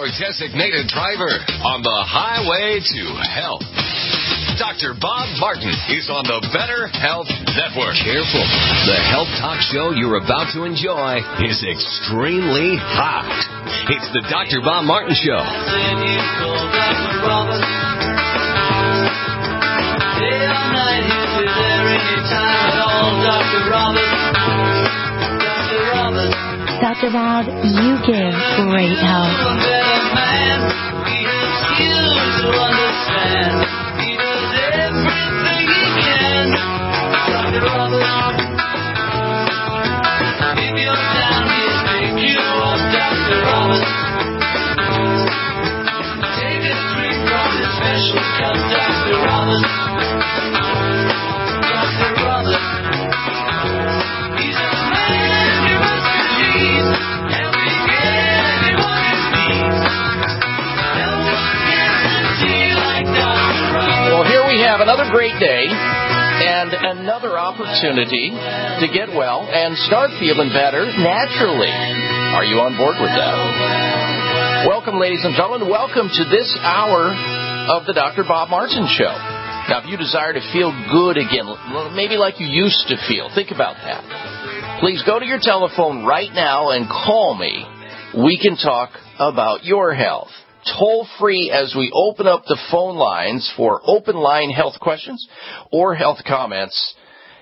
your designated driver on the highway to health. Dr. Bob Martin is on the Better Health Network. Careful. The health talk show you're about to enjoy is extremely hot. It's the Dr. Bob Martin Show. Dr. Bob, you give great help. Well, here we have another great day and another opportunity to get well and start feeling better naturally. Are you on board with that? Welcome, ladies and gentlemen. Welcome to this hour of the Dr. Bob Martin Show. Now, if you desire to feel good again, maybe like you used to feel, think about that. Please go to your telephone right now and call me. We can talk about your health. Toll free as we open up the phone lines for open line health questions or health comments.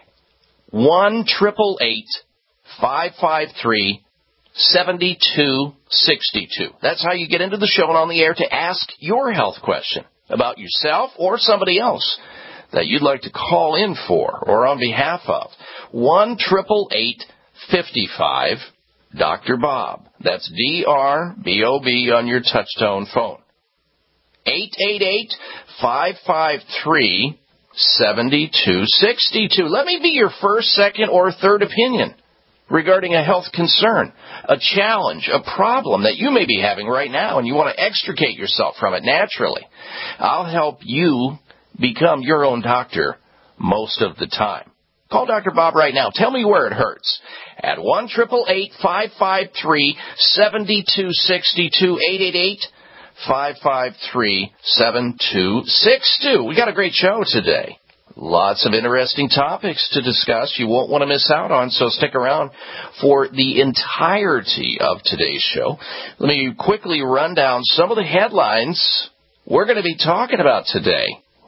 1-888-553-7262. That's how you get into the show and on the air to ask your health question about yourself or somebody else that you'd like to call in for or on behalf of. 1-888-55 Dr. Bob. That's D-R-B-O-B on your touch-tone phone. 888-553-7262. Let me be your first, second, or third opinion regarding a health concern, a challenge, a problem that you may be having right now, and you want to extricate yourself from it naturally. I'll help you become your own doctor most of the time. Call Dr. Bob right now. Tell me where it hurts at 1-888-553-7262, 888-553-7262. We got a great show today. Lots of interesting topics to discuss you won't want to miss out on, so stick around for the entirety of today's show. Let me quickly run down some of the headlines we're going to be talking about today.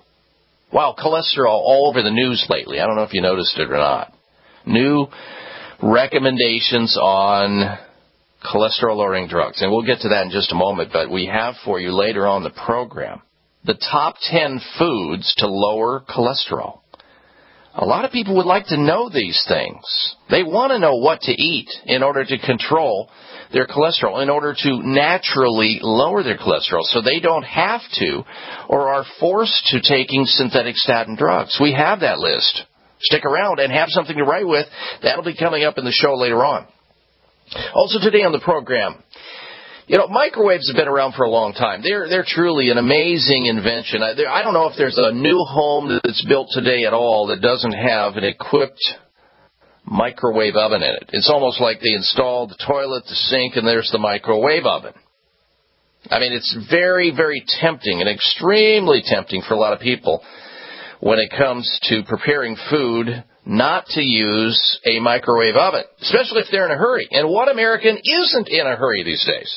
Wow, cholesterol all over the news lately. I don't know if you noticed it or not. New recommendations on cholesterol-lowering drugs, and we'll get to that in just a moment, but we have for you later on the program the top 10 foods to lower cholesterol. A lot of people would like to know these things. They want to know what to eat in order to control their cholesterol, in order to naturally lower their cholesterol so they don't have to or are forced to taking synthetic statin drugs. We have that list. Stick around and have something to write with. That'll be coming up in the show later on. Also today on the program, microwaves have been around for a long time. They're truly an amazing invention. I don't know if there's a new home that's built today at all that doesn't have an equipped microwave oven in it. It's almost like they installed the toilet, the sink, and there's the microwave oven. I mean, it's very, very tempting and extremely tempting for a lot of people when it comes to preparing food not to use a microwave oven, especially if they're in a hurry. And what American isn't in a hurry these days?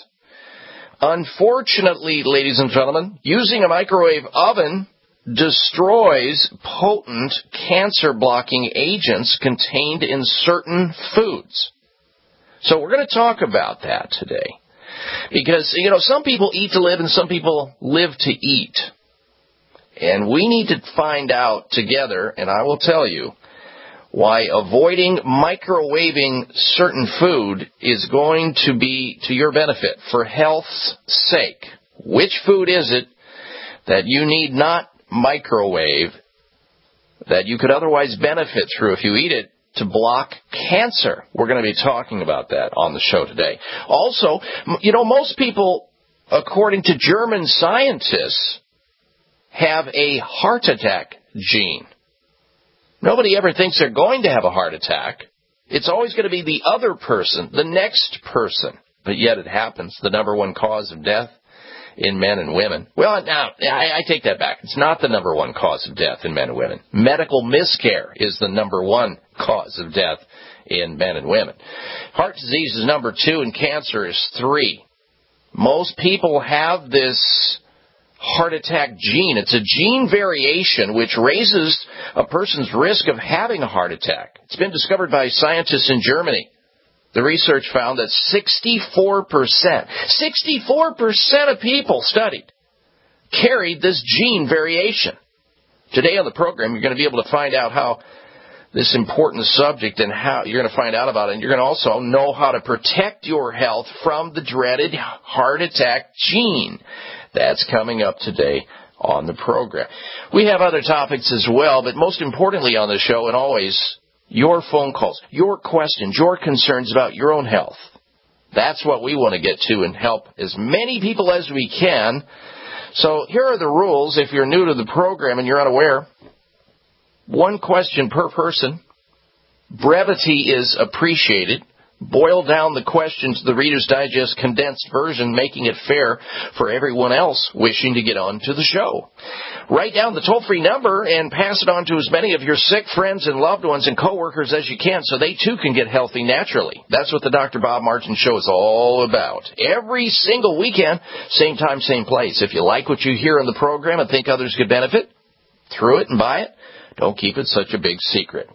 Unfortunately, ladies and gentlemen, using a microwave oven destroys potent cancer-blocking agents contained in certain foods. So we're going to talk about that today. Because, some people eat to live and some people live to eat. And we need to find out together, and I will tell you, why avoiding microwaving certain food is going to be to your benefit for health's sake. Which food is it that you need not microwave that you could otherwise benefit through if you eat it to block cancer? We're going to be talking about that on the show today. Also, most people, according to German scientists, have a heart attack gene. Nobody ever thinks they're going to have a heart attack. It's always going to be the other person, the next person. But yet it happens. The number one cause of death in men and women. Well, now, I take that back. It's not the number one cause of death in men and women. Medical miscare is the number one cause of death in men and women. Heart disease is number 2, and cancer is 3. Most people have this heart attack gene. It's a gene variation which raises a person's risk of having a heart attack. It's been discovered by scientists in Germany. The research found that 64% of people studied carried this gene variation. Today on the program, you're going to be able to find out how this important subject and how you're going to find out about it. And you're going to also know how to protect your health from the dreaded heart attack gene. That's coming up today on the program. We have other topics as well, but most importantly on the show, and always, your phone calls, your questions, your concerns about your own health. That's what we want to get to and help as many people as we can. So here are the rules if you're new to the program and you're unaware. 1 question per person. Brevity is appreciated. Boil down the question to the Reader's Digest condensed version, making it fair for everyone else wishing to get on to the show. Write down the toll-free number and pass it on to as many of your sick friends and loved ones and coworkers as you can so they too can get healthy naturally. That's what the Dr. Bob Martin Show is all about. Every single weekend, same time, same place. If you like what you hear on the program and think others could benefit, through it and buy it. Don't keep it such a big secret.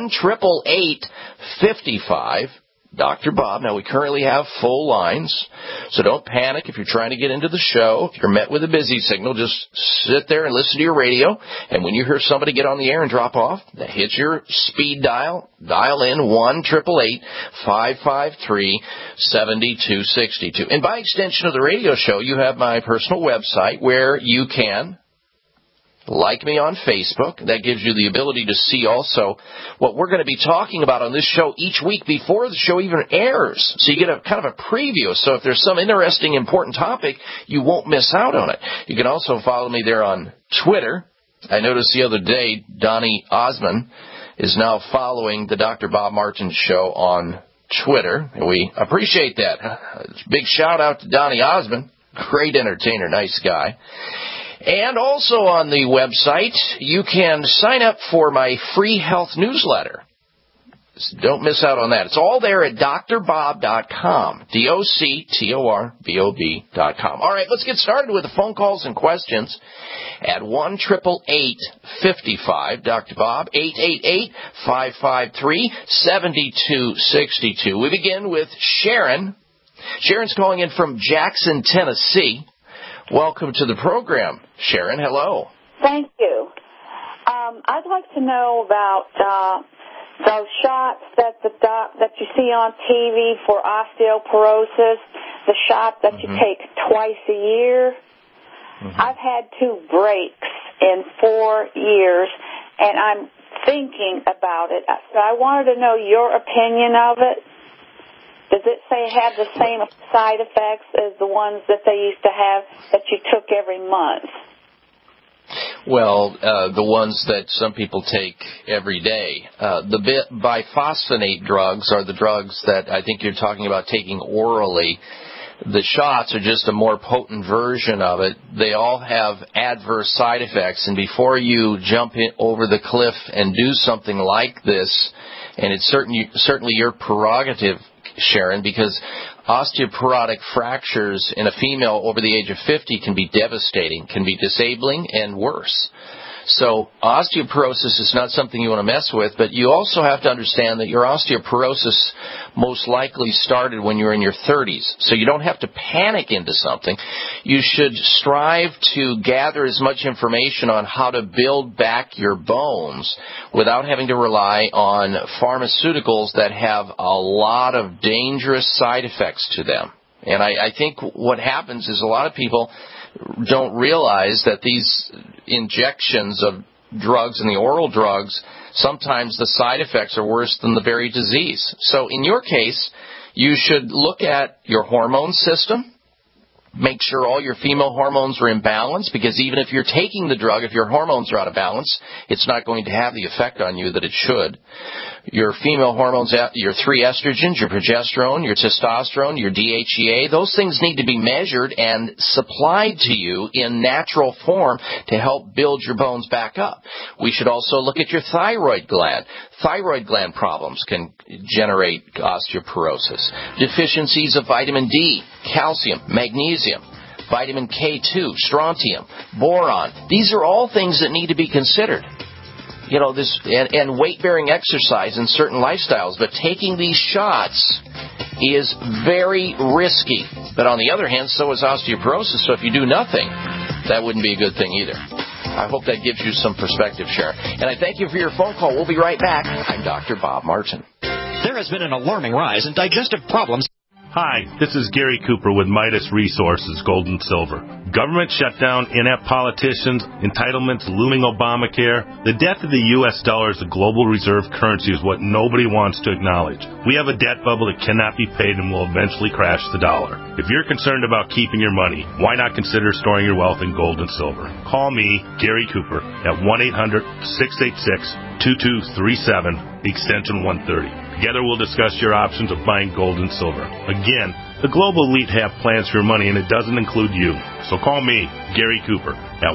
1-888-55 Dr. Bob. Now, we currently have full lines, so don't panic if you're trying to get into the show. If you're met with a busy signal, just sit there and listen to your radio, and when you hear somebody get on the air and drop off, hit your speed dial, dial in 1-888-553-7262. And by extension of the radio show, you have my personal website where you can like me on Facebook. That gives you the ability to see also what we're going to be talking about on this show each week before the show even airs. So you get a kind of a preview. So if there's some interesting, important topic, you won't miss out on it. You can also follow me there on Twitter. I noticed the other day Donnie Osmond is now following the Dr. Bob Martin Show on Twitter, and we appreciate that. Big shout out to Donnie Osmond. Great entertainer, nice guy. And also on the website, you can sign up for my free health newsletter. Don't miss out on that. It's all there at drbob.com, DOCTORBOB.com. All right, let's get started with the phone calls and questions at 1-888-55 Dr. Bob, 888-553-7262. We begin with Sharon. Sharon's calling in from Jackson, Tennessee. Welcome to the program, Sharon. Hello. Thank you. I'd like to know about those shots that you see on TV for osteoporosis, the shot that you take twice a year. I've had 2 breaks in 4 years, and I'm thinking about it. So I wanted to know your opinion of it. Does it have the same side effects as the ones that they used to have that you took every month? Well, the ones that some people take every day. The biphosphonate drugs are the drugs that I think you're talking about taking orally. The shots are just a more potent version of it. They all have adverse side effects, and before you jump over the cliff and do something like this, and it's certainly your prerogative, Sharon, because osteoporotic fractures in a female over the age of 50 can be devastating, can be disabling, and worse. So osteoporosis is not something you want to mess with, but you also have to understand that your osteoporosis most likely started when you were in your 30s. So you don't have to panic into something. You should strive to gather as much information on how to build back your bones without having to rely on pharmaceuticals that have a lot of dangerous side effects to them. And I think what happens is a lot of people don't realize that these injections of drugs and the oral drugs, sometimes the side effects are worse than the very disease. So in your case, you should look at your hormone system. make sure all your female hormones are in balance, because even if you're taking the drug, if your hormones are out of balance, it's not going to have the effect on you that it should. Your female hormones, your 3 estrogens, your progesterone, your testosterone, your DHEA, those things need to be measured and supplied to you in natural form to help build your bones back up. We should also look at your thyroid gland. Thyroid gland problems can generate osteoporosis. Deficiencies of vitamin D, calcium, magnesium, vitamin K2, strontium, boron. These are all things that need to be considered. You know, this and weight-bearing exercise in certain lifestyles, but taking these shots is very risky. But on the other hand, so is osteoporosis, so if you do nothing, that wouldn't be a good thing either. I hope that gives you some perspective, Sharon. And I thank you for your phone call. We'll be right back. I'm Dr. Bob Martin. There has been an alarming rise in digestive problems. Hi, this is Gary Cooper with Midas Resources, Gold and Silver. Government shutdown, inept politicians, entitlements, looming Obamacare. The death of the U.S. dollar as a global reserve currency is what nobody wants to acknowledge. We have a debt bubble that cannot be paid and will eventually crash the dollar. If you're concerned about keeping your money, why not consider storing your wealth in gold and silver? Call me, Gary Cooper, at 1-800-686-2237, extension 130. Together we'll discuss your options of buying gold and silver. Again, the global elite have plans for your money, and it doesn't include you. So call me, Gary Cooper, at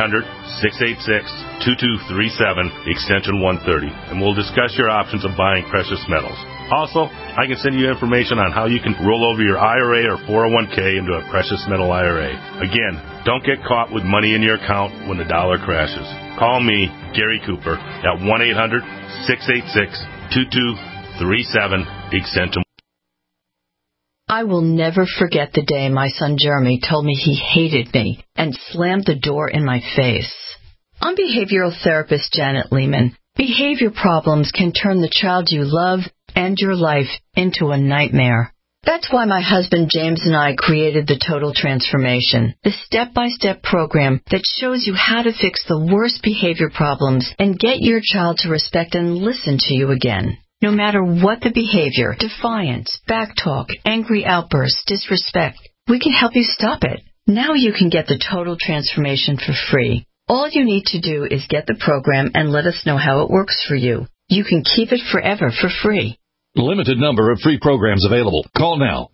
1-800-686-2237, extension 130, and we'll discuss your options of buying precious metals. Also, I can send you information on how you can roll over your IRA or 401k into a precious metal IRA. Again, don't get caught with money in your account when the dollar crashes. Call me, Gary Cooper, at 1-800-686-2237, extension. I will never forget the day my son Jeremy told me he hated me and slammed the door in my face. I'm behavioral therapist Janet Lehman. Behavior problems can turn the child you love and your life into a nightmare. That's why my husband James and I created the Total Transformation, the step-by-step program that shows you how to fix the worst behavior problems and get your child to respect and listen to you again. No matter what the behavior, defiance, backtalk, angry outbursts, disrespect, we can help you stop it. Now you can get the Total Transformation for free. All you need to do is get the program and let us know how it works for you. You can keep it forever for free. Limited number of free programs available. Call now.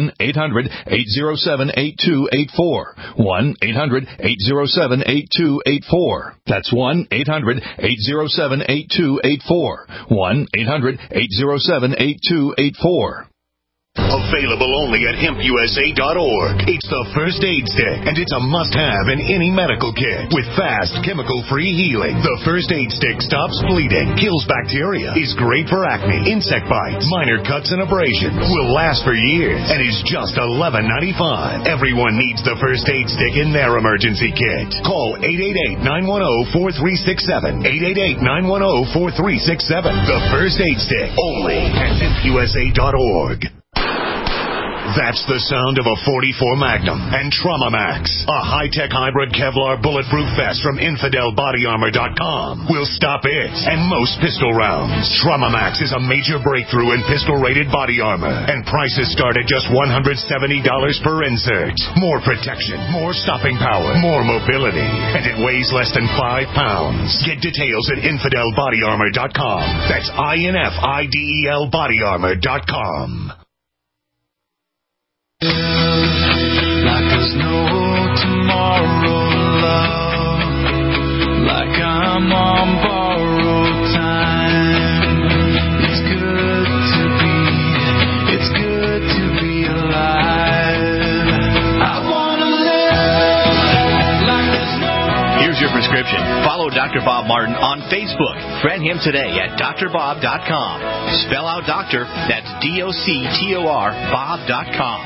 1-800-807-8284. 1-800-807-8284. That's 1-800-807-8284. 1-800-807-8284. Available only at hempusa.org. It's the First Aid Stick, and it's a must-have in any medical kit. With fast, chemical-free healing, the First Aid Stick stops bleeding, kills bacteria, is great for acne, insect bites, minor cuts and abrasions, will last for years, and is just $11.95. Everyone needs the First Aid Stick in their emergency kit. Call 888-910-4367. 888-910-4367. The First Aid Stick, only at hempusa.org. That's the sound of a .44 Magnum and Trauma Max, a high-tech hybrid Kevlar bulletproof vest from InfidelBodyArmor.com. Will stop it and most pistol rounds. Trauma Max is a major breakthrough in pistol-rated body armor, and prices start at just $170 per insert. More protection, more stopping power, more mobility, and it weighs less than 5 pounds. Get details at InfidelBodyArmor.com. That's INFIDEL BodyArmor.com. Like there's no tomorrow, love. Like I'm on borrowed time. It's good to be alive. I wanna live like there's no. Here's your prescription. Follow Dr. Bob Martin on Facebook. Friend him today at drbob.com. Spell out doctor, that's DOCTOR, Bob.com.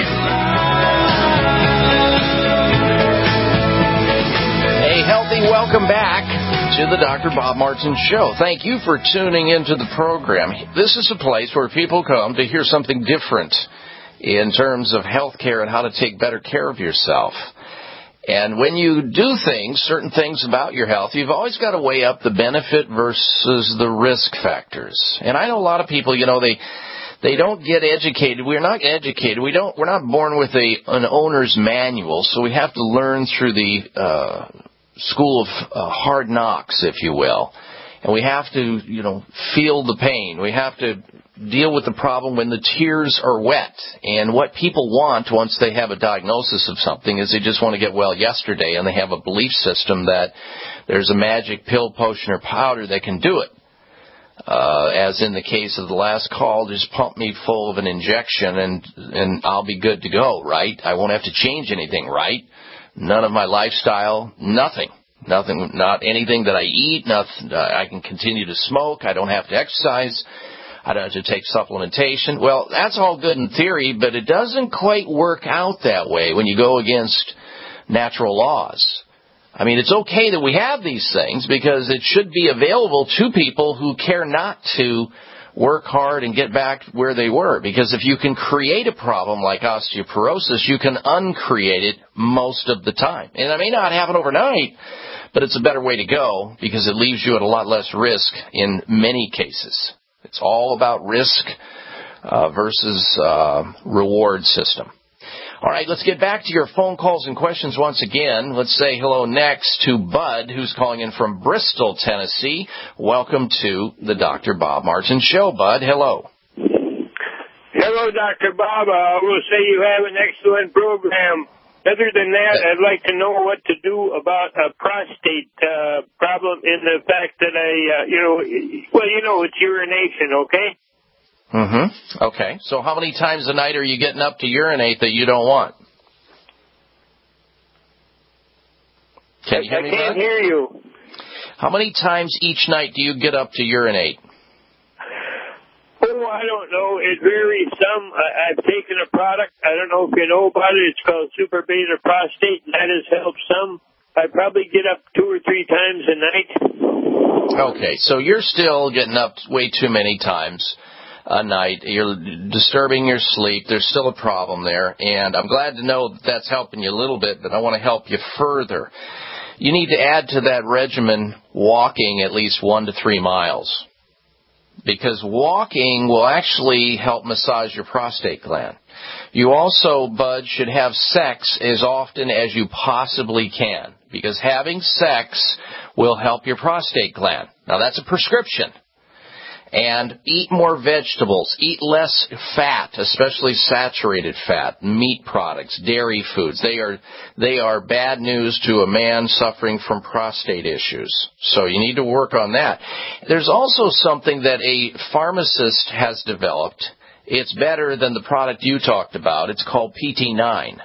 Hey, healthy, welcome back to the Dr. Bob Martin Show. Thank you for tuning into the program. This is a place where people come to hear something different in terms of health care and how to take better care of yourself. And when you do things, certain things about your health, you've always got to weigh up the benefit versus the risk factors. And I know a lot of people, you know, they They don't get educated. We're not educated. We're not born with an owner's manual, so we have to learn through the school of hard knocks, if you will. And we have to, feel the pain. We have to deal with the problem when the tears are wet. And what people want once they have a diagnosis of something is they just want to get well yesterday, and they have a belief system that there's a magic pill, potion, or powder that can do it. As in the case of the last call, just pump me full of an injection and I'll be good to go, right? I won't have to change anything, right? None of my lifestyle, nothing, not anything that I eat, nothing. I can continue to smoke. I don't have to exercise. I don't have to take supplementation. Well, that's all good in theory, but it doesn't quite work out that way when you go against natural laws. I mean, it's okay that we have these things because it should be available to people who care not to work hard and get back where they were. Because if you can create a problem like osteoporosis, you can uncreate it most of the time. And it may not happen overnight, but it's a better way to go because it leaves you at a lot less risk in many cases. It's all about risk versus reward system. All right, let's get back to your phone calls and questions once again. Let's say hello next to Bud, who's calling in from Bristol, Tennessee. Welcome to the Dr. Bob Martin Show, Bud. Hello. Hello, Dr. Bob. I will say you have an excellent program. Other than that, I'd like to know what to do about a prostate problem in the fact that it's urination, okay? Mm-hmm. Okay. So how many times a night are you getting up to urinate that you don't want? Can you hear me, I can't Bud? hear you. How many times each night do you get up to urinate? Oh, I don't know. It varies some. I've taken a product. I don't know if you know about it. It's called Super Beta Prostate, and that has helped some. I probably get up 2 or 3 times a night. Okay. So you're still getting up way too many times a night. You're disturbing your sleep. There's still a problem there, and I'm glad to know that that's helping you a little bit, but I want to help you further. You need to add to that regimen walking at least 1 to 3 miles, because walking will actually help massage your prostate gland. You also, Bud, should have sex as often as you possibly can, because having sex will help your prostate gland. Now, that's a prescription. And eat more vegetables. Eat less fat, especially saturated fat, meat products, dairy foods. They are bad news to a man suffering from prostate issues. So you need to work on that. There's also something that a pharmacist has developed. It's better than the product you talked about. It's called PT9.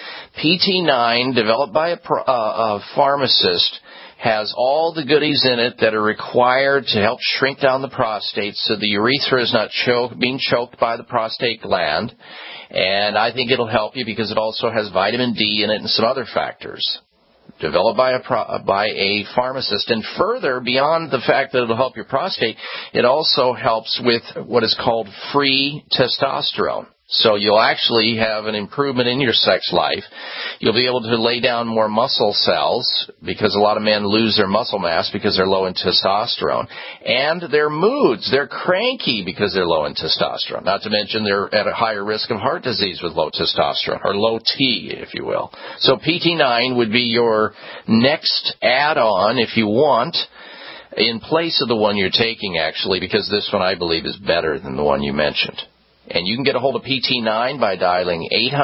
PT9, developed by a pharmacist, has all the goodies in it that are required to help shrink down the prostate so the urethra is not being choked by the prostate gland. And I think it'll help you because it also has vitamin D in it and some other factors. Developed by a pharmacist. And further, beyond the fact that it'll help your prostate, it also helps with what is called free testosterone. So you'll actually have an improvement in your sex life. You'll be able to lay down more muscle cells because a lot of men lose their muscle mass because they're low in testosterone. And their moods, they're cranky because they're low in testosterone. Not to mention they're at a higher risk of heart disease with low testosterone, or low T, if you will. So PT9 would be your next add-on if you want, in place of the one you're taking, actually, because this one I believe is better than the one you mentioned. And you can get a hold of PT9 by dialing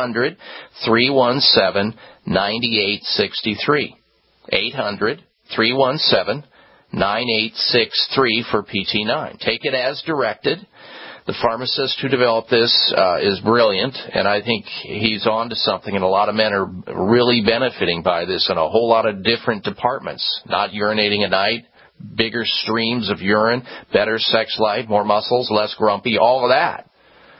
800-317-9863. 800-317-9863 for PT9. Take it as directed. The pharmacist who developed this is brilliant, and I think he's on to something, and a lot of men are really benefiting by this in a whole lot of different departments. Not urinating at night, bigger streams of urine, better sex life, more muscles, less grumpy, all of that.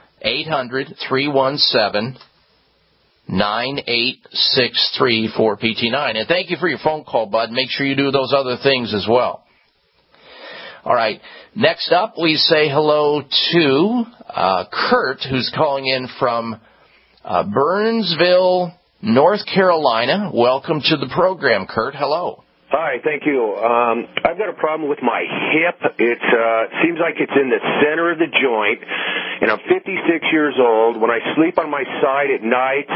800-317-9863 for PT9. And thank you for your phone call, Bud. Make sure you do those other things as well. All right. Next up, we say hello to Kurt, who's calling in from Burnsville, North Carolina. Welcome to the program, Kurt. Hello. Hi, thank you. I've got a problem with my hip. It seems like it's in the center of the joint, and I'm 56 years old. When I sleep on my side at night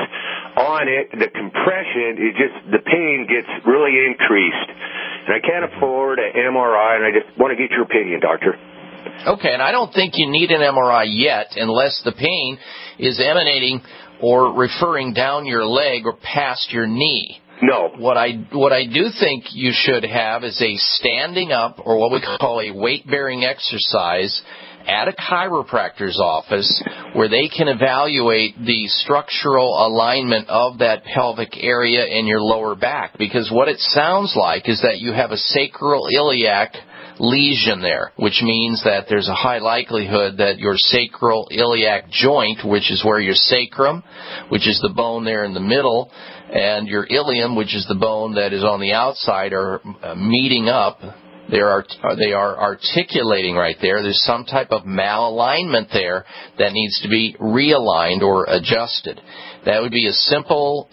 on it, the compression, the pain gets really increased. And I can't afford an MRI, and I just want to get your opinion, doctor. Okay, and I don't think you need an MRI yet unless the pain is emanating or referring down your leg or past your knee. No. What I do think you should have is a standing up, or what we call a weight-bearing exercise, at a chiropractor's office where they can evaluate the structural alignment of that pelvic area in your lower back. Because what it sounds like is that you have a sacroiliac lesion there, which means that there's a high likelihood that your sacroiliac joint, which is where your sacrum, which is the bone there in the middle, and your ilium, which is the bone that is on the outside, are meeting up. They are articulating right there. There's some type of malalignment there that needs to be realigned or adjusted. That would be a simple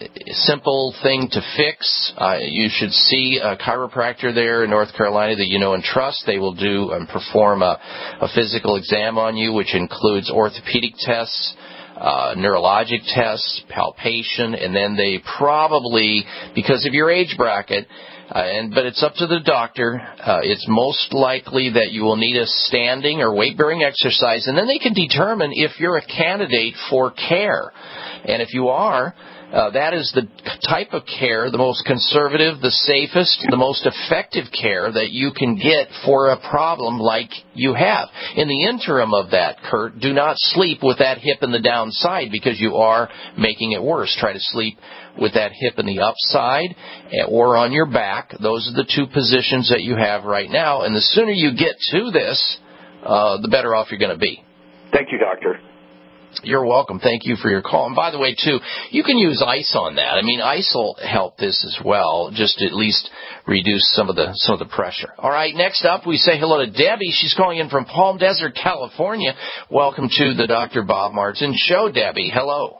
thing to fix. You should see a chiropractor there in North Carolina that you know and trust. They will do and perform a physical exam on you, which includes orthopedic tests, neurologic tests, palpation, and then they probably, because of your age bracket, but it's up to the doctor, it's most likely that you will need a standing or weight-bearing exercise, and then they can determine if you're a candidate for care. And if you are, that is the type of care, the most conservative, the safest, the most effective care that you can get for a problem like you have. In the interim of that, Kurt, do not sleep with that hip in the downside because you are making it worse. Try to sleep with that hip in the upside or on your back. Those are the two positions that you have right now. And the sooner you get to this, the better off you're going to be. Thank you, doctor. You're welcome. Thank you for your call. And by the way, too, you can use ice on that. I mean, ice will help this as well, just to at least reduce some of the pressure. All right, next up, we say hello to Debbie. She's calling in from Palm Desert, California. Welcome to the Dr. Bob Martin Show, Debbie. Hello.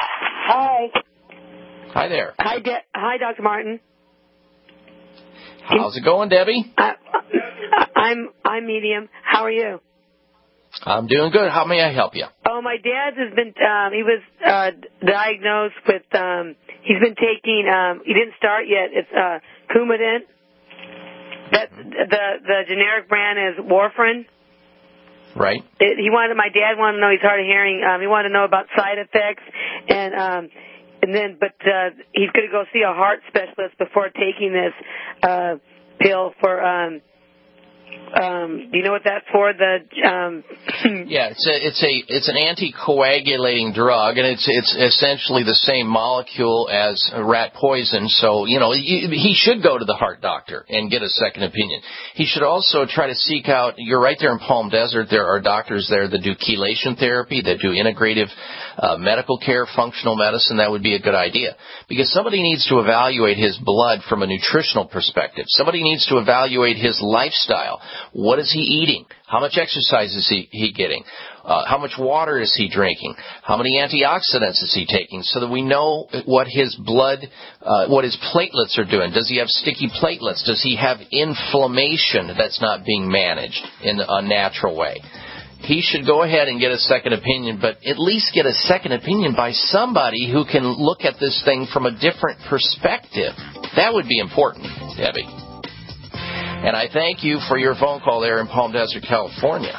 Hi. Hi there. Hi, Dr. Martin. How's it going, Debbie? I'm medium. How are you? I'm doing good. How may I help you? Oh, my dad has been, he was diagnosed with, he's been taking, he didn't start yet, it's Coumadin. That's, the generic brand is Warfarin. Right. My dad wanted to know, he's hard of hearing, he wanted to know about side effects, and then, but he's going to go see a heart specialist before taking this pill for, do you know what that's for? Yeah, it's an anticoagulating drug, and it's essentially the same molecule as rat poison. So he should go to the heart doctor and get a second opinion. He should also try to seek out. You're right there in Palm Desert. There are doctors there that do chelation therapy, that do integrative medical care, functional medicine. That would be a good idea because somebody needs to evaluate his blood from a nutritional perspective. Somebody needs to evaluate his lifestyle. What is he eating? How much exercise is he getting? How much water is he drinking? How many antioxidants is he taking? So that we know what his blood, what his platelets are doing. Does he have sticky platelets? Does he have inflammation that's not being managed in a natural way? He should go ahead and get a second opinion, but at least get a second opinion by somebody who can look at this thing from a different perspective. That would be important, Debbie. And I thank you for your phone call there in Palm Desert, California.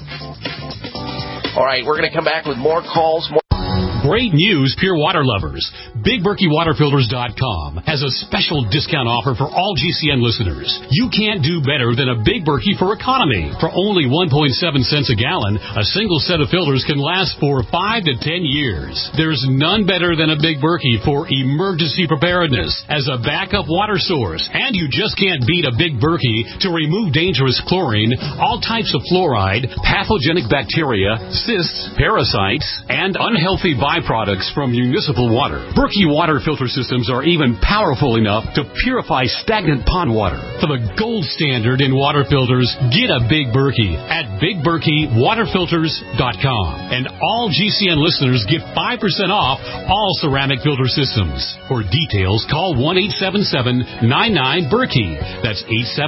All right, we're going to come back with more calls. Great news, pure water lovers. BigBerkeyWaterFilters.com has a special discount offer for all GCN listeners. You can't do better than a Big Berkey for economy. For only 1.7 cents a gallon, a single set of filters can last for 5 to 10 years. There's none better than a Big Berkey for emergency preparedness as a backup water source. And you just can't beat a Big Berkey to remove dangerous chlorine, all types of fluoride, pathogenic bacteria, cysts, parasites, and unhealthy viruses byproducts from municipal water. Berkey water filter systems are even powerful enough to purify stagnant pond water. For the gold standard in water filters, get a Big Berkey at BigBerkeyWaterFilters.com. And all GCN listeners get 5% off all ceramic filter systems. For details, call 1-877-99-BERKEY. That's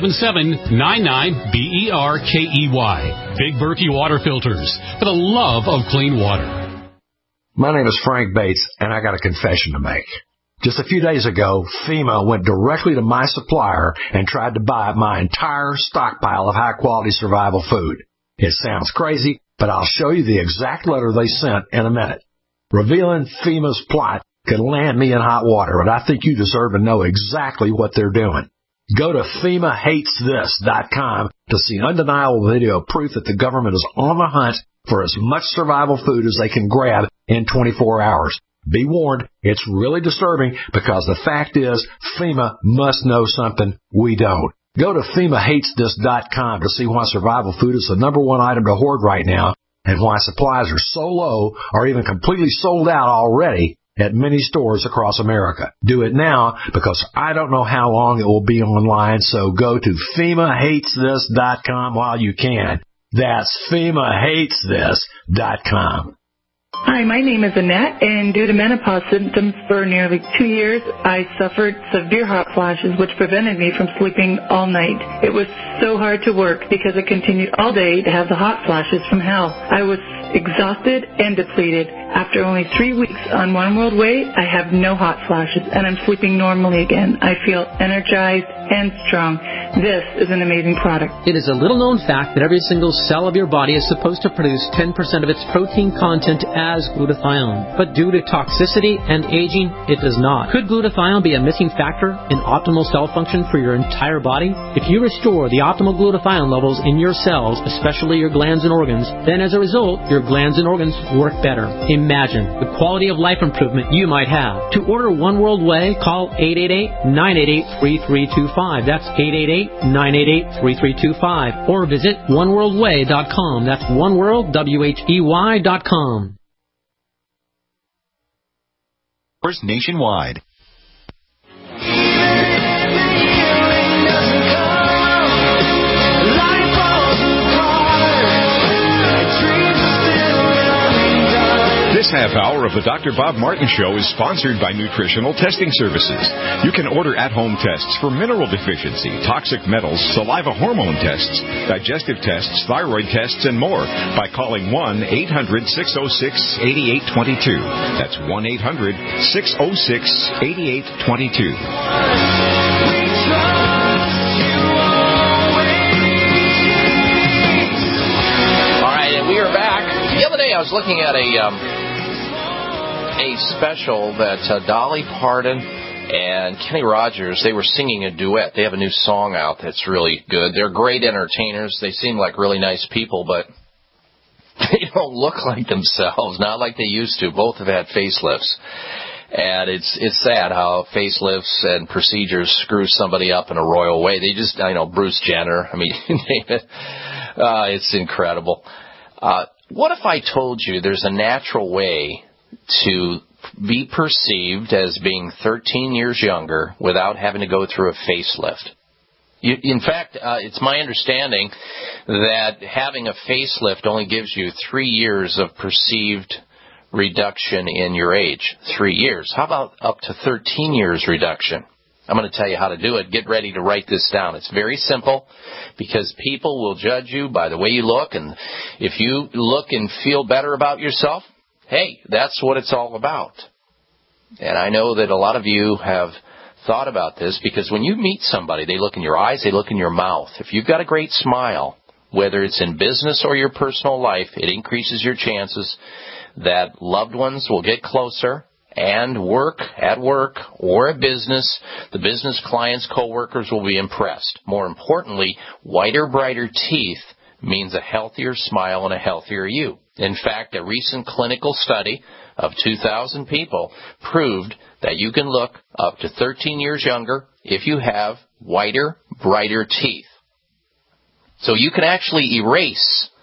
877-99-BERKEY. Big Berkey Water Filters, for the love of clean water. My name is Frank Bates, and I got a confession to make. Just a few days ago, FEMA went directly to my supplier and tried to buy my entire stockpile of high-quality survival food. It sounds crazy, but I'll show you the exact letter they sent in a minute. Revealing FEMA's plot could land me in hot water, and I think you deserve to know exactly what they're doing. Go to FEMAHatesThis.com to see undeniable video proof that the government is on the hunt for as much survival food as they can grab in 24 hours. Be warned, it's really disturbing because the fact is FEMA must know something we don't. Go to FEMAHatesThis.com to see why survival food is the number one item to hoard right now and why supplies are so low or even completely sold out already at many stores across America. Do it now because I don't know how long it will be online, so go to FEMAHatesThis.com while you can. That's FEMAHatesThis.com. Hi, my name is Annette, and due to menopause symptoms for nearly 2 years, I suffered severe hot flashes, which prevented me from sleeping all night. It was so hard to work because I continued all day to have the hot flashes from hell. I was exhausted and depleted. After only 3 weeks on One World Way, I have no hot flashes, and I'm sleeping normally again. I feel energized and strong. This is an amazing product. It is a little-known fact that every single cell of your body is supposed to produce 10% of its protein content as glutathione. But due to toxicity and aging, it does not. Could glutathione be a missing factor in optimal cell function for your entire body? If you restore the optimal glutathione levels in your cells, especially your glands and organs, then as a result, your glands and organs work better. Imagine the quality of life improvement you might have. To order One World Way, call 888-988-3325. That's 888-988-3325. Or visit oneworldway.com. That's oneworldwhey.com. Nationwide. This half hour of the Dr. Bob Martin Show is sponsored by Nutritional Testing Services. You can order at-home tests for mineral deficiency, toxic metals, saliva hormone tests, digestive tests, thyroid tests, and more by calling 1-800-606-8822. That's 1-800-606-8822. All right, and we are back. The other day I was looking at a special that Dolly Parton and Kenny Rogers, they were singing a duet. They have a new song out that's really good. They're great entertainers. They seem like really nice people, but they don't look like themselves, not like they used to. Both have had facelifts. And it's sad how facelifts and procedures screw somebody up in a royal way. They just, Bruce Jenner, name it. It's incredible. What if I told you there's a natural way to be perceived as being 13 years younger without having to go through a facelift? In fact, it's my understanding that having a facelift only gives you 3 years of perceived reduction in your age. 3 years. How about up to 13 years reduction? I'm going to tell you how to do it. Get ready to write this down. It's very simple because people will judge you by the way you look. And if you look and feel better about yourself, hey, that's what it's all about. And I know that a lot of you have thought about this because when you meet somebody, they look in your eyes, they look in your mouth. If you've got a great smile, whether it's in business or your personal life, it increases your chances that loved ones will get closer and at work or at business, the business clients, coworkers will be impressed. More importantly, whiter, brighter teeth means a healthier smile and a healthier you. In fact, a recent clinical study of 2,000 people proved that you can look up to 13 years younger if you have whiter, brighter teeth. So you can actually erase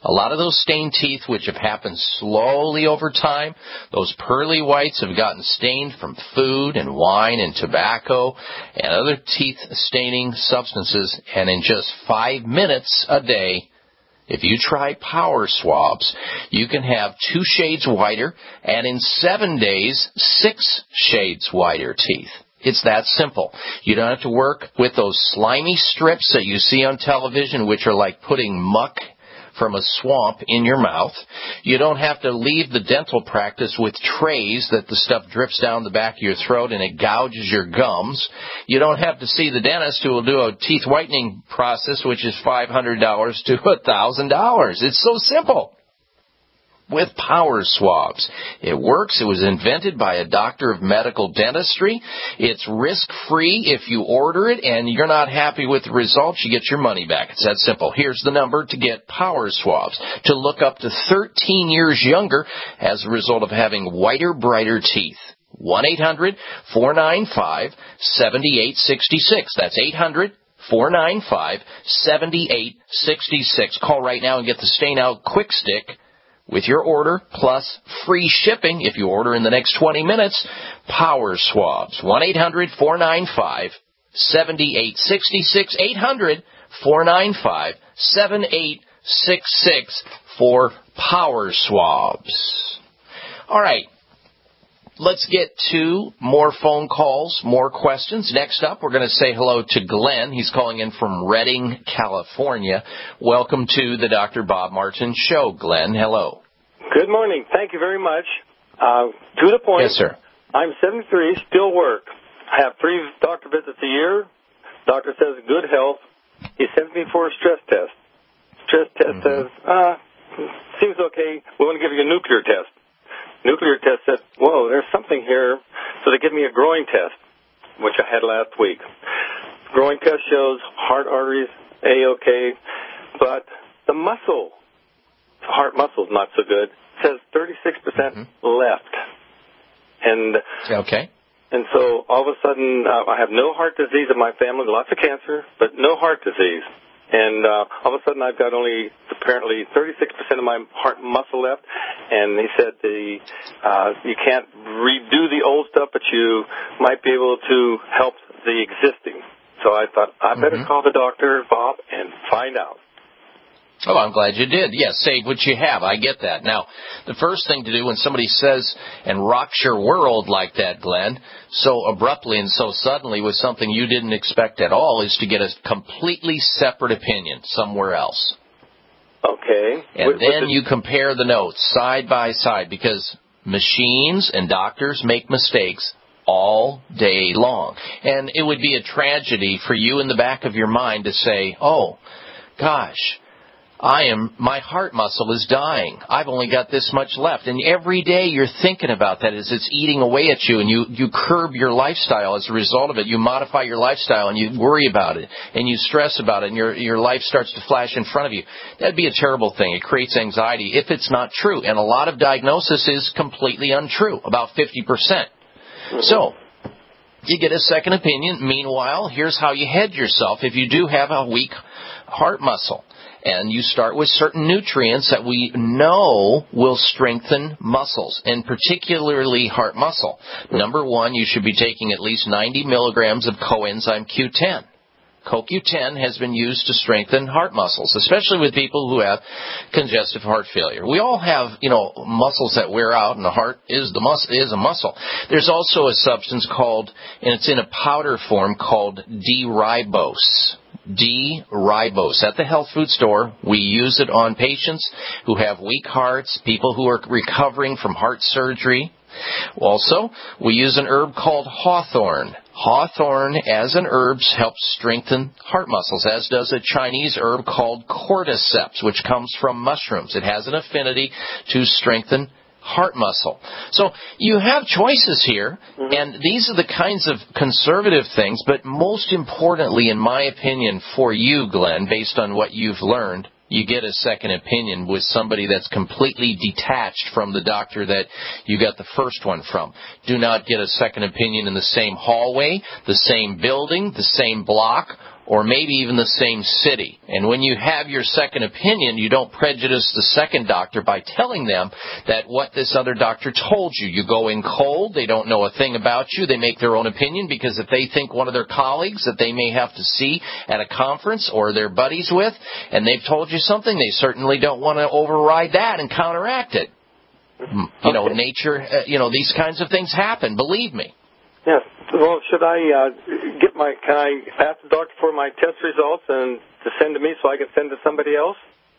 A lot of those stained teeth, which have happened slowly over time, those pearly whites have gotten stained from food and wine and tobacco and other teeth-staining substances, and in just 5 minutes a day, if you try Power Swabs, you can have 2 shades whiter, and in 7 days, 6 shades whiter teeth. It's that simple. You don't have to work with those slimy strips that you see on television, which are like putting muck from a swamp in your mouth. You don't have to leave the dental practice with trays that the stuff drips down the back of your throat and it gouges your gums. You don't have to see the dentist who will do a teeth whitening process, which is $500 to $1,000. It's so simple. With Power Swabs. It works. It was invented by a doctor of medical dentistry. It's risk-free. If you order it and you're not happy with the results, you get your money back. It's that simple. Here's the number to get Power Swabs, to look up to 13 years younger as a result of having whiter, brighter teeth. 1-800-495-7866. That's 800-495-7866. Call right now and get the Stain Out Quick Stick with your order, plus free shipping if you order in the next 20 minutes. Power Swabs. 1-800-495-7866. 800-495-7866 for Power Swabs. All right. Let's get to more phone calls, more questions. Next up, we're going to say hello to Glenn. He's calling in from Redding, California. Welcome to the Dr. Bob Martin Show, Glenn. Hello. Good morning. Thank you very much. To the point. Yes, sir. I'm 73, still work. I have 3 doctor visits a year. Doctor says good health. He sends me for a stress test. Stress test says, seems okay. We want to give you a nuclear test. Nuclear test said, whoa, there's something here. So they give me a growing test, which I had last week. Growing test shows heart arteries, A-OK, but the muscle, the heart muscle is not so good. It says 36% left. And okay. And so all of a sudden, I have no heart disease in my family, lots of cancer, but no heart disease. And all of a sudden, I've got only apparently 36% of my heart muscle left. And he said you can't redo the old stuff, but you might be able to help the existing. So I thought, I better call the doctor, Bob, and find out. Oh, I'm glad you did. Yes, save what you have. I get that. Now, the first thing to do when somebody says and rocks your world like that, Glenn, so abruptly and so suddenly with something you didn't expect at all, is to get a completely separate opinion somewhere else. Okay. And then you compare the notes side by side, because machines and doctors make mistakes all day long. And it would be a tragedy for you in the back of your mind to say, oh, gosh, my heart muscle is dying. I've only got this much left. And every day you're thinking about that as it's eating away at you, and you curb your lifestyle as a result of it. You modify your lifestyle and you worry about it and you stress about it, and your life starts to flash in front of you. That'd be a terrible thing. It creates anxiety if it's not true. And a lot of diagnosis is completely untrue, about 50%. So you get a second opinion. Meanwhile, here's how you hedge yourself if you do have a weak heart muscle. And you start with certain nutrients that we know will strengthen muscles, and particularly heart muscle. Number 1, you should be taking at least 90 milligrams of coenzyme Q10. CoQ10 has been used to strengthen heart muscles, especially with people who have congestive heart failure. We all have, muscles that wear out, and the heart is a muscle. There's also a substance called, and it's in a powder form, called D-ribose. D-ribose. At the health food store, we use it on patients who have weak hearts, people who are recovering from heart surgery. Also, we use an herb called hawthorn. Hawthorn, as an herb, helps strengthen heart muscles, as does a Chinese herb called cordyceps, which comes from mushrooms. It has an affinity to strengthen heart muscle. So you have choices here, and these are the kinds of conservative things, but most importantly, in my opinion, for you, Glenn, based on what you've learned, you get a second opinion with somebody that's completely detached from the doctor that you got the first one from. Do not get a second opinion in the same hallway, the same building, the same block, or maybe even the same city. And when you have your second opinion, you don't prejudice the second doctor by telling them that what this other doctor told you. You go in cold. They don't know a thing about you. They make their own opinion because if they think one of their colleagues that they may have to see at a conference or they're buddies with, and they've told you something, they certainly don't want to override that and counteract it. You know, nature, these kinds of things happen, believe me. Yes. Well, should I can I ask the doctor for my test results and to send to me so I can send to somebody else?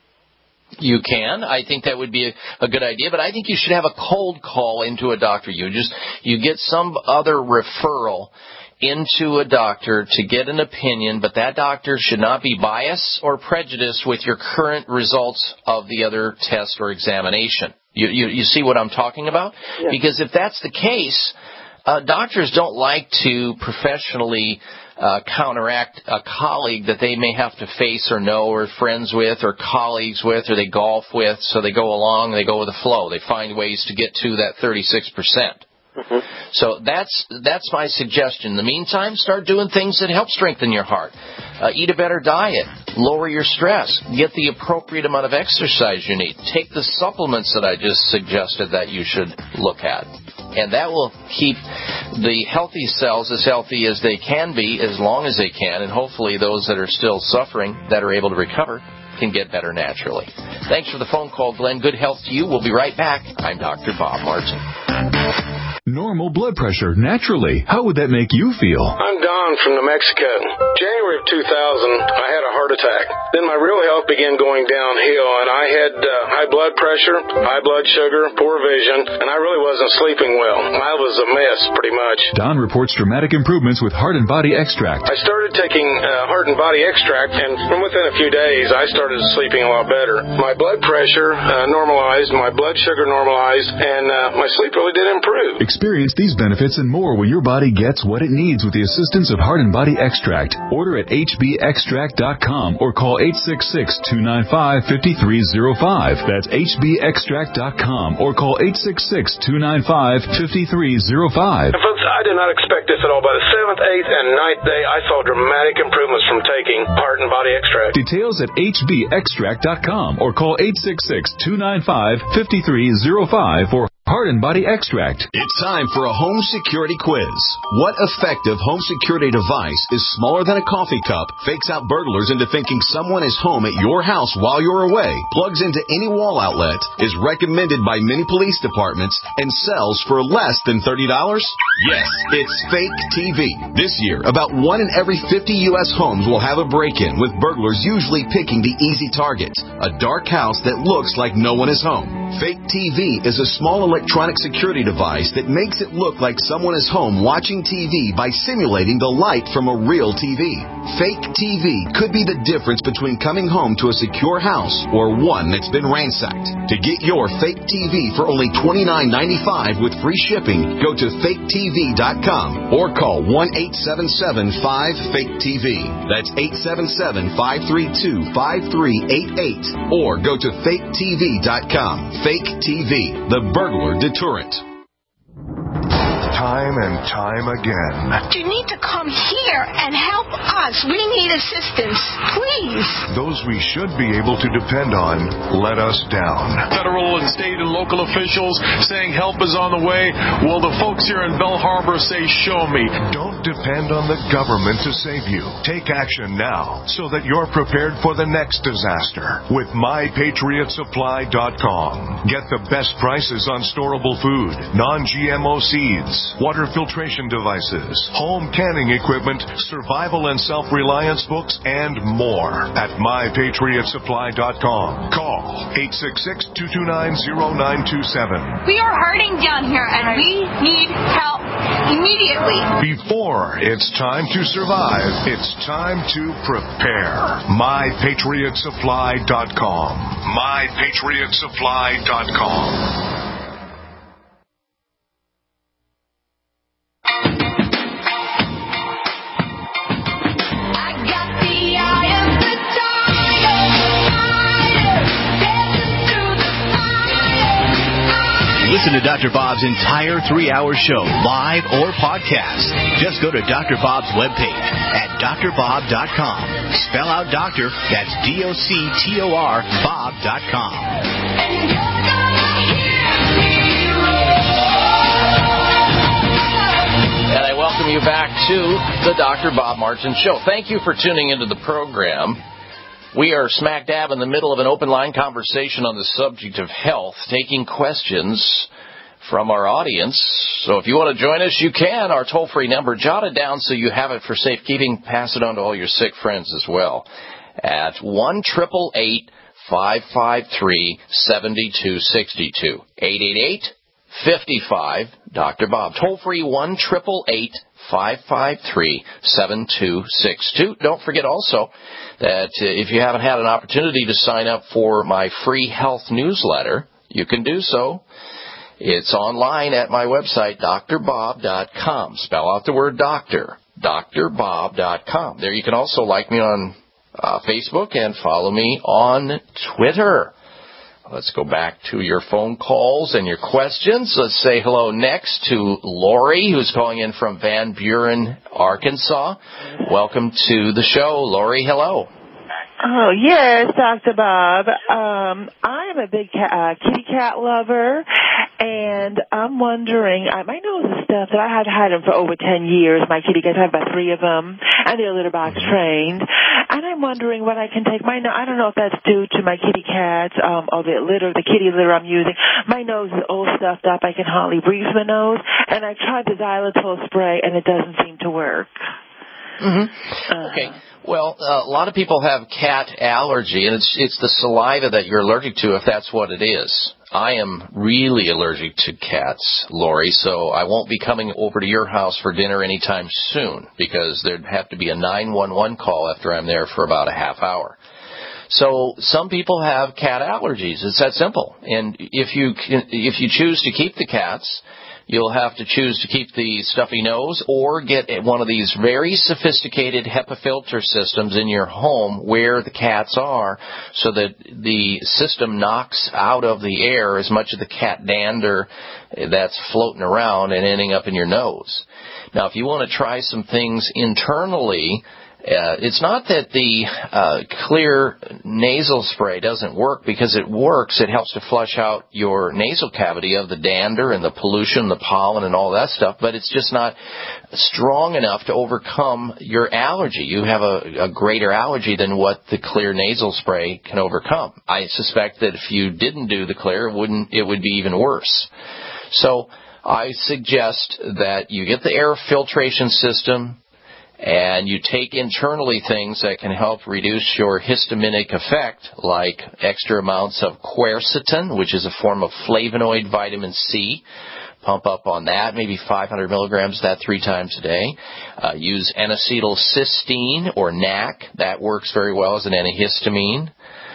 You can. I think that would be a good idea, but I think you should have a cold call into a doctor. You get some other referral into a doctor to get an opinion, but that doctor should not be biased or prejudiced with your current results of the other test or examination. You see what I'm talking about? Yeah. Because if that's the case, doctors don't like to professionally counteract a colleague that they may have to face or know or friends with or colleagues with or they golf with, so they go along, they go with the flow. They find ways to get to that 36%. Mm-hmm. So that's my suggestion. In the meantime, start doing things that help strengthen your heart. Eat a better diet. Lower your stress. Get the appropriate amount of exercise you need. Take the supplements that I just suggested that you should look at. And that will keep the healthy cells as healthy as they can be as long as they can. And hopefully those that are still suffering, that are able to recover, can get better naturally. Thanks for the phone call, Glenn. Good health to you. We'll be right back. I'm Dr. Bob Martin. Normal blood pressure, naturally. How would that make you feel? I'm Don from New Mexico. January of 2000, I had a heart attack. Then my real health began going downhill, and I had high blood pressure, high blood sugar, poor vision, and I really wasn't sleeping well. I was a mess, pretty much. Don reports dramatic improvements with Heart and Body Extract. I started taking Heart and Body Extract, and from within a few days, I started sleeping a lot better. My blood pressure normalized, my blood sugar normalized, and my sleep really did improve. Experience these benefits and more when your body gets what it needs with the assistance of Heart and Body Extract. Order at hbextract.com or call 866-295-5305. That's hbextract.com or call 866-295-5305. And folks, I did not expect this at all. By the 7th, 8th, and 9th day, I saw dramatic improvements from taking Heart and Body Extract. Details at hbextract.com or call 866-295-5305 for Heart and Body Extract. It's time for a home security quiz. What effective home security device is smaller than a coffee cup, fakes out burglars into thinking someone is home at your house while you're away, plugs into any wall outlet, is recommended by many police departments, and sells for less than $30? Yes, it's Fake TV. This year, about 1 in every 50 U.S. homes will have a break-in, with burglars usually picking the easy target, a dark house that looks like no one is home. Fake TV is a small electronic security device that makes it look like someone is home watching TV by simulating the light from a real TV. Fake TV could be the difference between coming home to a secure house or one that's been ransacked. To get your Fake TV for only $29.95 with free shipping, go to faketv.com or call 1-877-5-FAKE-TV. That's 877-532-5388 or go to faketv.com. Fake TV, the burglar deterrent. Time and time again. You need to come here and help us. We need assistance, please. Those we should be able to depend on let us down. Federal and state and local officials saying help is on the way. Well, the folks here in Bell Harbor say, show me. Don't depend on the government to save you. Take action now so that you're prepared for the next disaster with MyPatriotSupply.com. Get the best prices on storable food, non-GMO seeds, water filtration devices, home canning equipment, survival and self-reliance books, and more at MyPatriotSupply.com. Call 866-229-0927. We are hurting down here, and we need help immediately. Before it's time to survive, it's time to prepare. MyPatriotSupply.com. MyPatriotSupply.com. Listen listen to Dr. Bob's entire 3-hour show, live or podcast. Just go to Dr. Bob's webpage at drbob.com. Spell out doctor, that's DOCTOR, Bob.com. And I welcome you back to the Dr. Bob Martin Show. Thank you for tuning into the program. We are smack dab in the middle of an open line conversation on the subject of health, taking questions from our audience. So if you want to join us, you can. Our toll-free number, jot it down so you have it for safekeeping. Pass it on to all your sick friends as well. At 1-888-553-7262. 888-55 Dr. Bob. Toll-free 1-888-553-7262. Don't forget also that if you haven't had an opportunity to sign up for my free health newsletter, you can do so. It's online at my website, drbob.com. Spell out the word doctor, drbob.com. There you can also like me on Facebook and follow me on Twitter. Let's go back to your phone calls and your questions. Let's say hello next to Lori, who's calling in from Van Buren, Arkansas. Welcome to the show, Lori. Hello. Oh, yes, Dr. Bob. I am a big kitty cat lover, and I'm wondering, my nose is stuffed, and I had had them for over 10 years. My kitty cats, I have about 3 of them, and they're litter box trained. And I'm wondering when I can take my nose. I don't know if that's due to my kitty cats or the kitty litter I'm using. My nose is all stuffed up. I can hardly breathe my nose, and I tried the xylitol spray, and it doesn't seem to work. Okay. Well, a lot of people have cat allergy, and it's the saliva that you're allergic to, if that's what it is. I am really allergic to cats, Lori, so I won't be coming over to your house for dinner anytime soon, because there'd have to be a 911 call after I'm there for about a half hour. So some people have cat allergies. It's that simple. And if you choose to keep the cats, you'll have to choose to keep the stuffy nose or get one of these very sophisticated HEPA filter systems in your home where the cats are, so that the system knocks out of the air as much of the cat dander that's floating around and ending up in your nose. Now, if you want to try some things internally, it's not that the clear nasal spray doesn't work, because it works. It helps to flush out your nasal cavity of the dander and the pollution, the pollen and all that stuff, but it's just not strong enough to overcome your allergy. You have a greater allergy than what the clear nasal spray can overcome. I suspect that if you didn't do the clear, it would be even worse. So I suggest that you get the air filtration system, and you take internally things that can help reduce your histaminic effect, like extra amounts of quercetin, which is a form of flavonoid vitamin C. Pump up on that, maybe 500 milligrams, that 3 times a day. Use N-acetylcysteine, or NAC. That works very well as an antihistamine.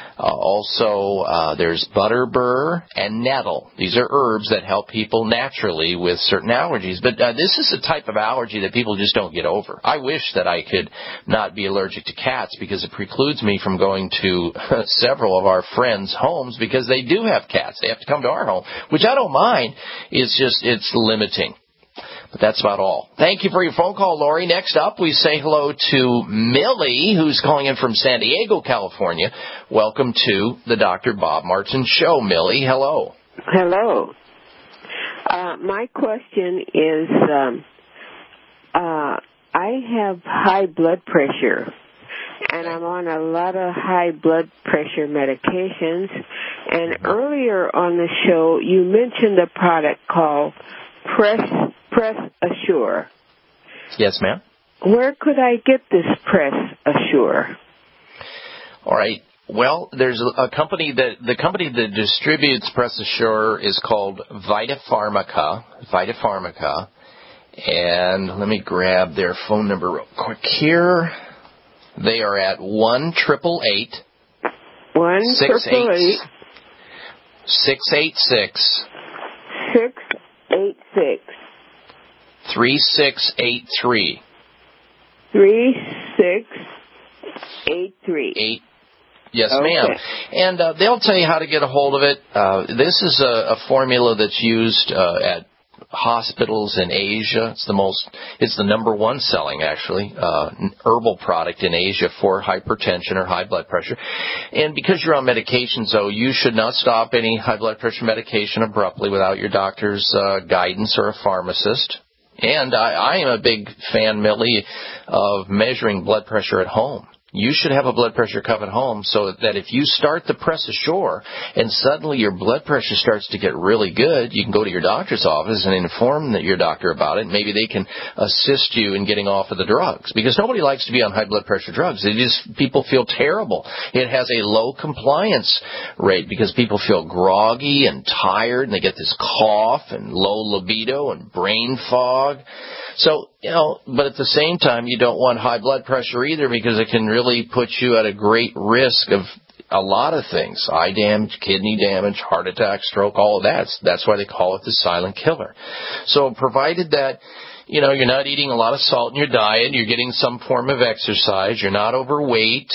Also, there's butterbur and nettle. These are herbs that help people naturally with certain allergies. But this is a type of allergy that people just don't get over. I wish that I could not be allergic to cats, because it precludes me from going to several of our friends' homes, because they do have cats. They have to come to our home, which I don't mind. It's limiting. But that's about all. Thank you for your phone call, Lori. Next up, we say hello to Millie, who's calling in from San Diego, California. Welcome to the Dr. Bob Martin Show, Millie. Hello. Hello. My question is, I have high blood pressure, and I'm on a lot of high blood pressure medications. And earlier on the show, you mentioned a product called Press Assure. Yes, ma'am. Where could I get this Press Assure? All right. Well, there's the company that distributes Press Assure is called VitaPharmica. And let me grab their phone number real quick here. They are at 1-888 686 3683. 3683. Yes, Okay. ma'am. And they'll tell you how to get a hold of it. This is a formula that's used at hospitals in Asia. It's the number one selling, actually, herbal product in Asia for hypertension or high blood pressure. And because you're on medications, though, you should not stop any high blood pressure medication abruptly without your doctor's guidance or a pharmacist. And I am a big fan, Millie, of measuring blood pressure at home. You should have a blood pressure cuff at home so that if you start to press ashore and suddenly your blood pressure starts to get really good, you can go to your doctor's office and inform your doctor about it. Maybe they can assist you in getting off of the drugs, because nobody likes to be on high blood pressure drugs. People feel terrible. It has a low compliance rate because people feel groggy and tired, and they get this cough and low libido and brain fog. So, but at the same time, you don't want high blood pressure either, because it can really put you at a great risk of a lot of things: eye damage, kidney damage, heart attack, stroke, all of that. That's why they call it the silent killer. So provided that, you're not eating a lot of salt in your diet, you're getting some form of exercise, you're not overweight,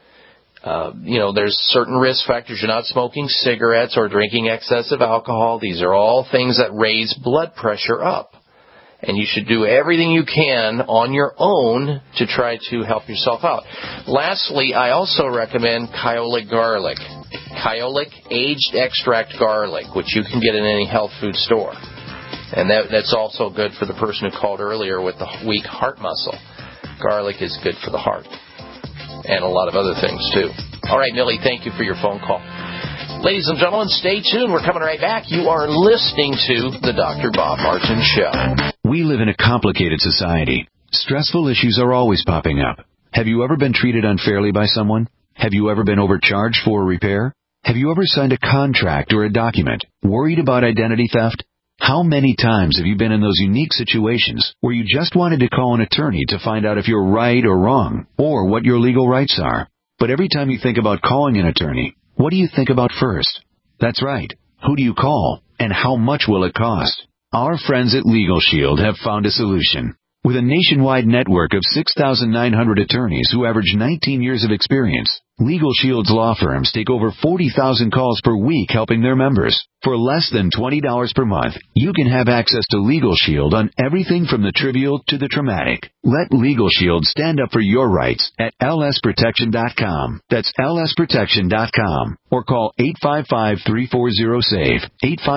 there's certain risk factors, you're not smoking cigarettes or drinking excessive alcohol. These are all things that raise blood pressure up. And you should do everything you can on your own to try to help yourself out. Lastly, I also recommend Kyolic garlic. Kyolic aged extract garlic, which you can get in any health food store. And that's also good for the person who called earlier with the weak heart muscle. Garlic is good for the heart. And a lot of other things, too. All right, Millie, thank you for your phone call. Ladies and gentlemen, stay tuned. We're coming right back. You are listening to the Dr. Bob Martin Show. We live in a complicated society. Stressful issues are always popping up. Have you ever been treated unfairly by someone? Have you ever been overcharged for a repair? Have you ever signed a contract or a document? Worried about identity theft? How many times have you been in those unique situations where you just wanted to call an attorney to find out if you're right or wrong, or what your legal rights are? But every time you think about calling an attorney, what do you think about first? That's right. Who do you call, and how much will it cost? Our friends at Legal Shield have found a solution. With a nationwide network of 6,900 attorneys who average 19 years of experience, Legal Shield's law firms take over 40,000 calls per week helping their members. For less than $20 per month, you can have access to Legal Shield on everything from the trivial to the traumatic. Let Legal Shield stand up for your rights at lsprotection.com. That's lsprotection.com. Or call 855-340-SAVE,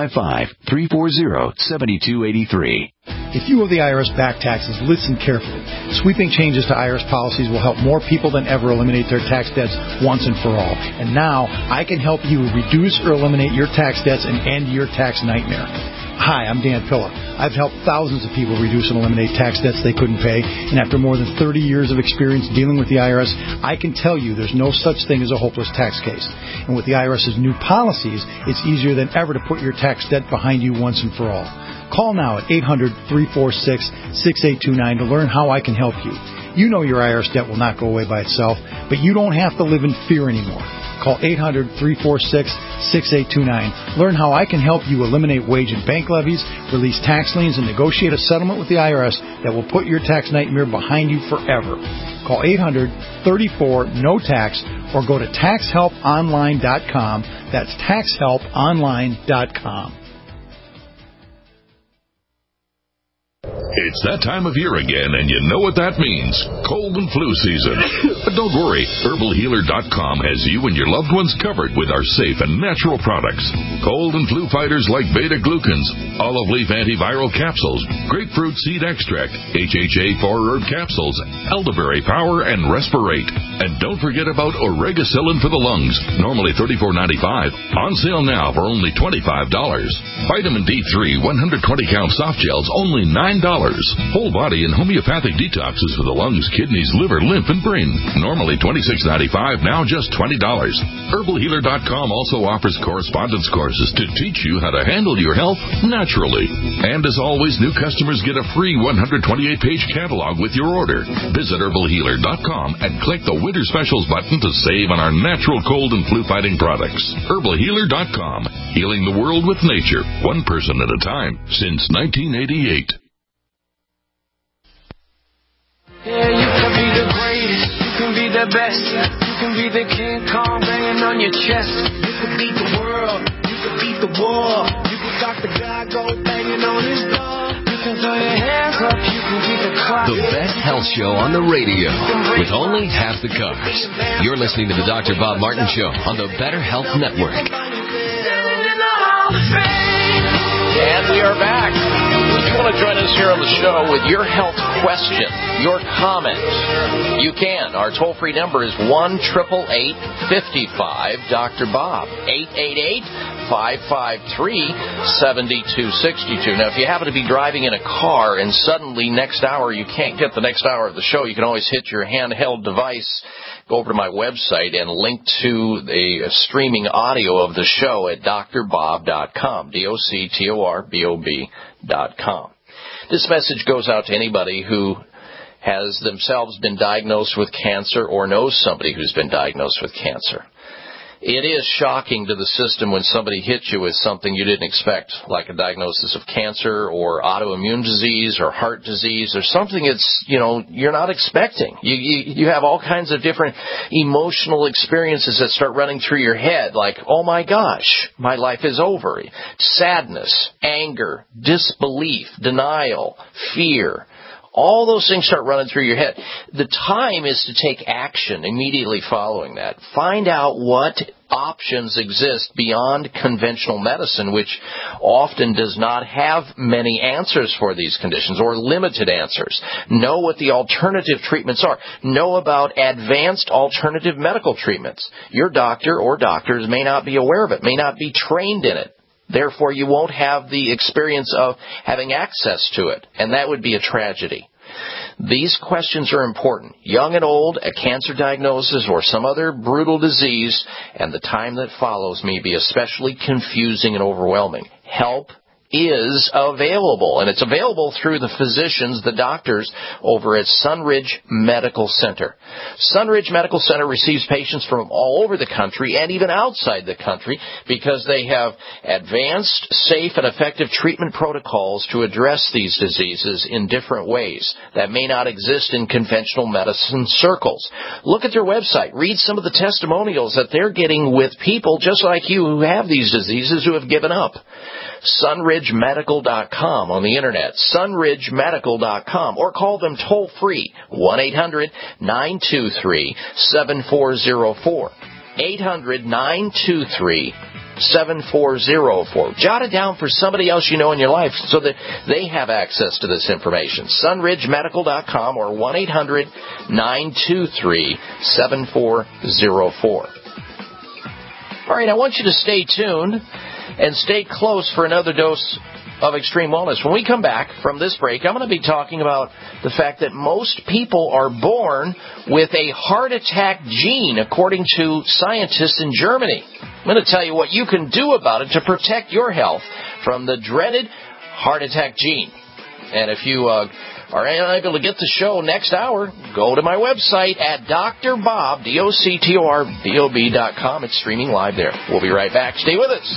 855-340-7283. If you owe the IRS back taxes, listen carefully. Sweeping changes to IRS policies will help more people than ever eliminate their tax debts once and for all. And now, I can help you reduce or eliminate your tax debts and end your tax nightmare. Hi, I'm Dan Pilla. I've helped thousands of people reduce and eliminate tax debts they couldn't pay, and after more than 30 years of experience dealing with the IRS, I can tell you there's no such thing as a hopeless tax case. And with the IRS's new policies, it's easier than ever to put your tax debt behind you once and for all. Call now at 800-346-6829 to learn how I can help you. You know your IRS debt will not go away by itself, but you don't have to live in fear anymore. Call 800-346-6829. Learn how I can help you eliminate wage and bank levies, release tax liens, and negotiate a settlement with the IRS that will put your tax nightmare behind you forever. Call 800-34-NO-TAX or go to taxhelponline.com. That's taxhelponline.com. It's that time of year again, and you know what that means. Cold and flu season. But don't worry, HerbalHealer.com has you and your loved ones covered with our safe and natural products. Cold and flu fighters like beta-glucans, olive leaf antiviral capsules, grapefruit seed extract, HHA 4-herb capsules, elderberry power, and respirate. And don't forget about Oregacillin for the lungs, normally $34.95, on sale now for only $25. Vitamin D3 120-count soft gels, only $9. Whole body and homeopathic detoxes for the lungs, kidneys, liver, lymph, and brain. Normally $26.95, now just $20. HerbalHealer.com also offers correspondence courses to teach you how to handle your health naturally. And as always, new customers get a free 128-page catalog with your order. Visit HerbalHealer.com and click the Winter Specials button to save on our natural cold and flu-fighting products. HerbalHealer.com, healing the world with nature, one person at a time, since 1988. Yeah, you can be the greatest, you can be the the best. You can be the King Kong banging on your chest. You can beat the world. You can beat the war. You can stop the guy go banging on his door. You can throw your hands up. You can beat the clock. The best health show on the radio with only half the cars. You're listening to the Dr. Bob Martin Show on the Better Health Network. And we are back. If you want to join us here on the show with your health question, your comment, you can. Our toll-free number is 1-888-55-DR-BOB, 888-553-7262. Now, if you happen to be driving in a car and suddenly next hour you can't get the next hour of the show, you can always hit your handheld device, go over to my website, and link to the streaming audio of the show at drbob.com, DOCTORBOB.com. This message goes out to anybody who has themselves been diagnosed with cancer or knows somebody who's been diagnosed with cancer. It is shocking to the system when somebody hits you with something you didn't expect, like a diagnosis of cancer or autoimmune disease or heart disease or something that's, you're not expecting. You have all kinds of different emotional experiences that start running through your head, like, oh my gosh, my life is over. Sadness, anger, disbelief, denial, fear. All those things start running through your head. The time is to take action immediately following that. Find out what options exist beyond conventional medicine, which often does not have many answers for these conditions or limited answers. Know what the alternative treatments are. Know about advanced alternative medical treatments. Your doctor or doctors may not be aware of it, may not be trained in it. Therefore, you won't have the experience of having access to it, and that would be a tragedy. These questions are important. Young and old, a cancer diagnosis or some other brutal disease, and the time that follows may be especially confusing and overwhelming. Help is available, and it's available through the physicians, the doctors, over at Sunridge Medical Center. Sunridge Medical Center receives patients from all over the country and even outside the country because they have advanced, safe, and effective treatment protocols to address these diseases in different ways that may not exist in conventional medicine circles. Look at their website. Read some of the testimonials that they're getting with people just like you who have these diseases who have given up. SunridgeMedical.com on the Internet, SunridgeMedical.com, or call them toll-free, 1-800-923-7404, 800-923-7404. Jot it down for somebody else you know in your life so that they have access to this information. SunridgeMedical.com or 1-800-923-7404. All right, I want you to stay tuned and stay close for another dose of Extreme Wellness. When we come back from this break, I'm going to be talking about the fact that most people are born with a heart attack gene, according to scientists in Germany. I'm going to tell you what you can do about it to protect your health from the dreaded heart attack gene. And if you are unable to get the show next hour, go to my website at drbob, DOCTORBOB.com. It's streaming live there. We'll be right back. Stay with us.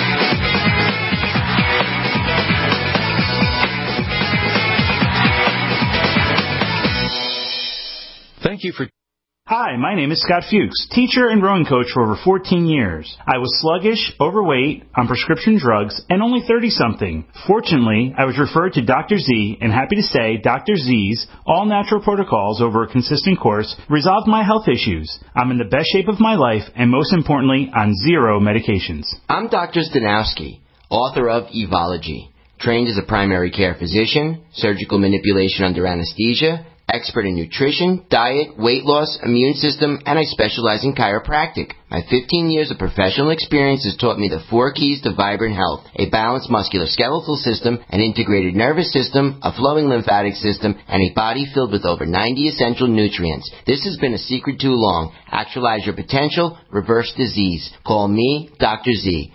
Thank you for... Hi, my name is Scott Fuchs, teacher and rowing coach for over 14 years. I was sluggish, overweight, on prescription drugs, and only 30-something. Fortunately, I was referred to Dr. Z, and happy to say Dr. Z's all-natural protocols over a consistent course resolved my health issues. I'm in the best shape of my life, and most importantly, on 0 medications. I'm Dr. Stanowski, author of Evology, trained as a primary care physician, surgical manipulation under anesthesia, expert in nutrition, diet, weight loss, immune system, and I specialize in chiropractic. My 15 years of professional experience has taught me the 4 keys to vibrant health: a balanced musculoskeletal system, an integrated nervous system, a flowing lymphatic system, and a body filled with over 90 essential nutrients. This has been a secret too long. Actualize your potential, reverse disease. Call me, Dr. Z.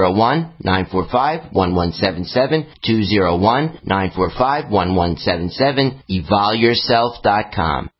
201-945-1177, 201-945-1177, evolyourself.com.